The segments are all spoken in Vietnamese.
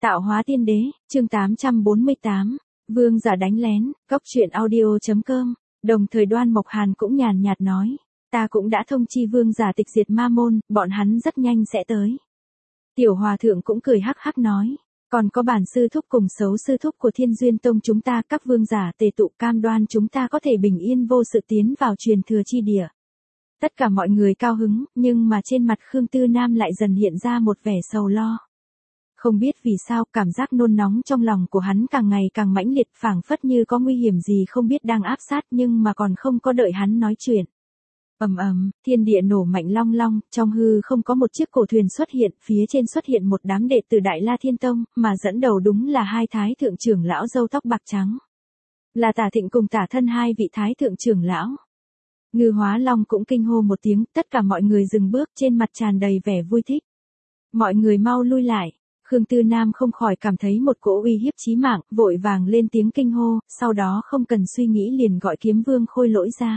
Tạo hóa tiên đế, chương 848, vương giả đánh lén, Cốc truyện audio.com, đồng thời Đoan Mộc Hàn cũng nhàn nhạt nói, ta cũng đã thông chi vương giả tịch diệt ma môn, bọn hắn rất nhanh sẽ tới. Tiểu hòa thượng cũng cười hắc hắc nói, còn có bản sư thúc cùng xấu sư thúc của Thiên Duyên Tông chúng ta các vương giả tề tụ cam đoan chúng ta có thể bình yên vô sự tiến vào truyền thừa chi địa. Tất cả mọi người cao hứng, nhưng mà trên mặt Khương Tư Nam lại dần hiện ra một vẻ sầu lo. Không biết vì sao cảm giác nôn nóng trong lòng của hắn càng ngày càng mãnh liệt, phảng phất như có nguy hiểm gì không biết đang áp sát nhưng mà còn không có đợi hắn nói chuyện. Ầm ầm, thiên địa nổ mạnh long long, trong hư không có một chiếc cổ thuyền xuất hiện, phía trên xuất hiện một đám đệ tử Đại La Thiên Tông, mà dẫn đầu đúng là hai thái thượng trưởng lão râu tóc bạc trắng. Là Tả Thịnh cùng Tả Thân hai vị thái thượng trưởng lão. Ngư Hóa Long cũng kinh hô một tiếng, tất cả mọi người dừng bước, trên mặt tràn đầy vẻ vui thích. Mọi người mau lui lại. Khương Tư Nam không khỏi cảm thấy một cỗ uy hiếp chí mạng, vội vàng lên tiếng kinh hô, sau đó không cần suy nghĩ liền gọi Kiếm Vương Khôi Lỗi ra.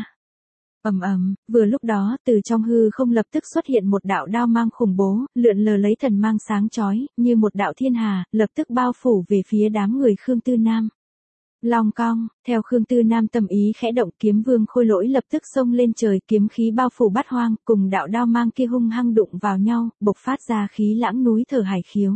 Ầm ầm, vừa lúc đó, từ trong hư không lập tức xuất hiện một đạo đao mang khủng bố, lượn lờ lấy thần mang sáng chói, như một đạo thiên hà, lập tức bao phủ về phía đám người Khương Tư Nam. Long cong, theo Khương Tư Nam tâm ý khẽ động, Kiếm Vương Khôi Lỗi lập tức xông lên trời, kiếm khí bao phủ bát hoang, cùng đạo đao mang kia hung hăng đụng vào nhau, bộc phát ra khí lãng núi thở hải khiếu.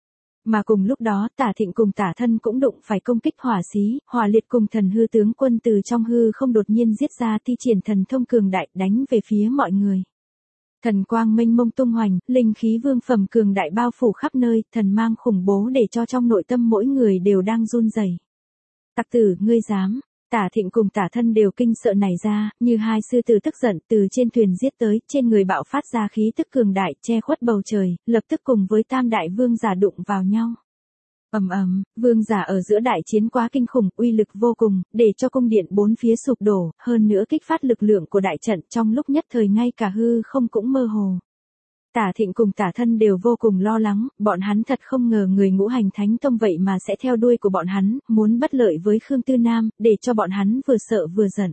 Mà cùng lúc đó, Tả Thịnh cùng Tả Thân cũng đụng phải công kích hỏa xí, Hỏa Liệt cùng Thần Hư tướng quân từ trong hư không đột nhiên giết ra, thi triển thần thông cường đại đánh về phía mọi người. Thần quang mênh mông tung hoành, linh khí vương phẩm cường đại bao phủ khắp nơi, thần mang khủng bố để cho trong nội tâm mỗi người đều đang run rẩy. Tặc tử, ngươi dám? Tả Thịnh cùng Tả Thân đều kinh sợ nảy ra, như hai sư tử tức giận, từ trên thuyền giết tới, trên người bạo phát ra khí tức cường đại, che khuất bầu trời, lập tức cùng với tam đại vương giả đụng vào nhau. Ầm ầm, vương giả ở giữa đại chiến quá kinh khủng, uy lực vô cùng, để cho cung điện bốn phía sụp đổ, hơn nữa kích phát lực lượng của đại trận, trong lúc nhất thời ngay cả hư không cũng mơ hồ. Tả Thịnh cùng Tả Thân đều vô cùng lo lắng, bọn hắn thật không ngờ người Ngũ Hành Thánh Tông vậy mà sẽ theo đuôi của bọn hắn, muốn bất lợi với Khương Tư Nam, để cho bọn hắn vừa sợ vừa giận.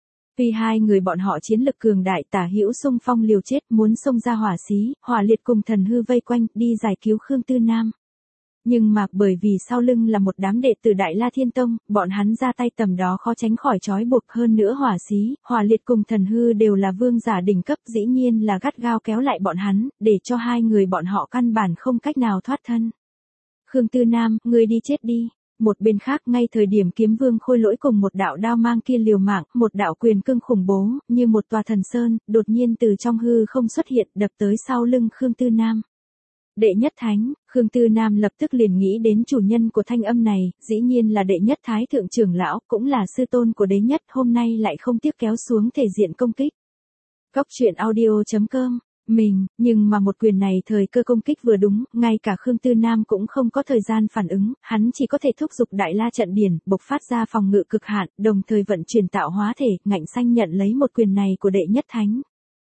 Vì hai người bọn họ chiến lực cường đại, Tả Hữu xung phong liều chết, muốn xông ra hỏa xí, Hỏa Liệt cùng Thần Hư vây quanh, đi giải cứu Khương Tư Nam. Nhưng mà bởi vì sau lưng là một đám đệ tử Đại La Thiên Tông, bọn hắn ra tay tầm đó khó tránh khỏi trói buộc, hơn nữa hỏa xí, Hỏa Liệt cùng Thần Hư đều là vương giả đỉnh cấp, dĩ nhiên là gắt gao kéo lại bọn hắn, để cho hai người bọn họ căn bản không cách nào thoát thân. Khương Tư Nam, ngươi đi chết đi. Một bên khác, ngay thời điểm Kiếm Vương Khôi Lỗi cùng một đạo đao mang kia liều mạng, một đạo quyền cương khủng bố, như một tòa thần sơn, đột nhiên từ trong hư không xuất hiện, đập tới sau lưng Khương Tư Nam. Đệ Nhất Thánh, Khương Tư Nam lập tức liền nghĩ đến chủ nhân của thanh âm này, dĩ nhiên là Đệ Nhất Thái Thượng trưởng lão, cũng là sư tôn của Đế Nhất, hôm nay lại không tiếc kéo xuống thể diện công kích. Cốc truyện audio.com, nhưng mà một quyền này thời cơ công kích vừa đúng, ngay cả Khương Tư Nam cũng không có thời gian phản ứng, hắn chỉ có thể thúc giục Đại La trận điển, bộc phát ra phòng ngự cực hạn, đồng thời vận chuyển tạo hóa thể, ngạnh xanh nhận lấy một quyền này của Đệ Nhất Thánh.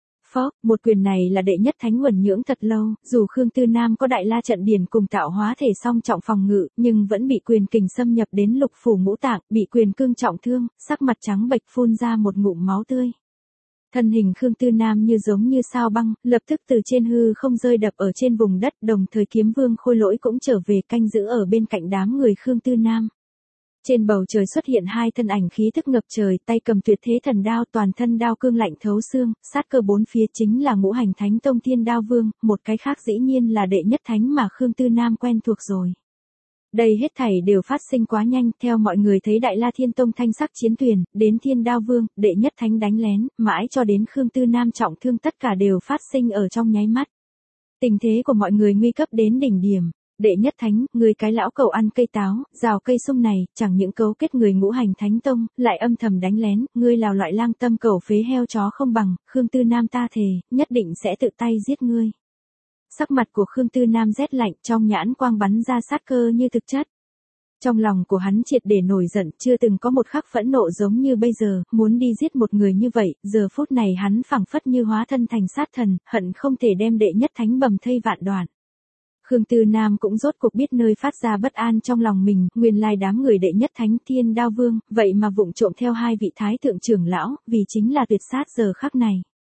Một quyền này là Đệ Nhất Thánh uẩn nhưỡng thật lâu, dù Khương Tư Nam có Đại La trận điển cùng tạo hóa thể song trọng phòng ngự, nhưng vẫn bị quyền kình xâm nhập đến lục phủ ngũ tạng, bị quyền cương trọng thương, sắc mặt trắng bệch phun ra một ngụm máu tươi. Thân hình Khương Tư Nam như giống như sao băng, lập tức từ trên hư không rơi đập ở trên vùng đất, đồng thời Kiếm Vương Khôi Lỗi cũng trở về canh giữ ở bên cạnh đám người Khương Tư Nam. Trên bầu trời xuất hiện hai thân ảnh khí thức ngập trời, tay cầm tuyệt thế thần đao, toàn thân đao cương lạnh thấu xương, sát cơ bốn phía chính là Ngũ Hành Thánh Tông Thiên Đao Vương, một cái khác dĩ nhiên là Đệ Nhất Thánh mà Khương Tư Nam quen thuộc rồi. Đây hết thảy đều phát sinh quá nhanh, theo mọi người thấy Đại La Thiên Tông thanh sắc chiến thuyền, đến Thiên Đao Vương, Đệ Nhất Thánh đánh lén, mãi cho đến Khương Tư Nam trọng thương, tất cả đều phát sinh ở trong nháy mắt. Tình thế của mọi người nguy cấp đến đỉnh điểm. Đệ Nhất Thánh, người cái lão cẩu ăn cây táo, rào cây sung này, chẳng những cấu kết người Ngũ Hành Thánh Tông, lại âm thầm đánh lén, ngươi là loại lang tâm cẩu phế heo chó không bằng, Khương Tư Nam ta thề, nhất định sẽ tự tay giết ngươi. Sắc mặt của Khương Tư Nam rét lạnh, trong nhãn quang bắn ra sát cơ như thực chất. Trong lòng của hắn triệt để nổi giận, chưa từng có một khắc phẫn nộ giống như bây giờ, muốn đi giết một người như vậy, giờ phút này hắn phảng phất như hóa thân thành sát thần, hận không thể đem Đệ Nhất Thánh bầm thây vạn đoạn. Khương Tư Nam cũng rốt cuộc biết nơi phát ra bất an trong lòng mình, nguyên lai đám người Đệ Nhất Thánh Thiên Đao Vương, vậy mà vụng trộm theo hai vị thái thượng trưởng lão, vì chính là tuyệt sát giờ khắc này.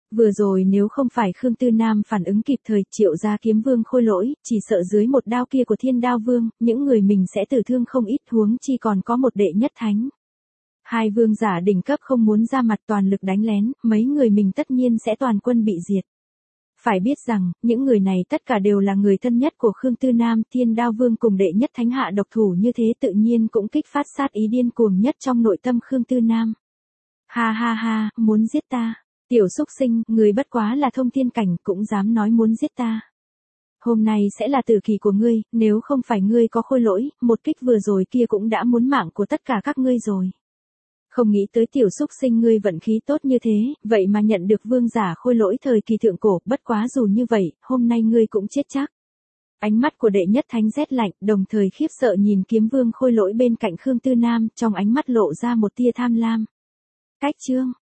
Vừa rồi nếu không phải Khương Tư Nam phản ứng kịp thời Triệu gia kiếm vương Khôi Lỗi, chỉ sợ dưới một đao kia của Thiên Đao Vương, những người mình sẽ tử thương không ít, huống chi còn có một đệ nhất thánh. Hai vương giả đỉnh cấp không muốn ra mặt toàn lực đánh lén, mấy người mình tất nhiên sẽ toàn quân bị diệt. Phải biết rằng, những người này tất cả đều là người thân nhất của Khương Tư Nam, Thiên Đao Vương cùng đệ nhất thánh hạ độc thủ như thế tự nhiên cũng kích phát sát ý điên cuồng nhất trong nội tâm Khương Tư Nam. Ha ha ha, muốn giết ta. Tiểu xúc sinh, người bất quá là thông thiên cảnh cũng dám nói muốn giết ta. Hôm nay sẽ là tử kỳ của ngươi, nếu không phải ngươi có Khôi Lỗi, một kích vừa rồi kia cũng đã muốn mạng của tất cả các ngươi rồi. Không nghĩ tới tiểu xúc sinh ngươi vận khí tốt như thế, vậy mà nhận được vương giả Khôi Lỗi thời kỳ thượng cổ, bất quá dù như vậy, hôm nay ngươi cũng chết chắc. Ánh mắt của đệ nhất thánh rét lạnh, đồng thời khiếp sợ nhìn kiếm vương Khôi Lỗi bên cạnh Khương Tư Nam, trong ánh mắt lộ ra một tia tham lam. Cách chương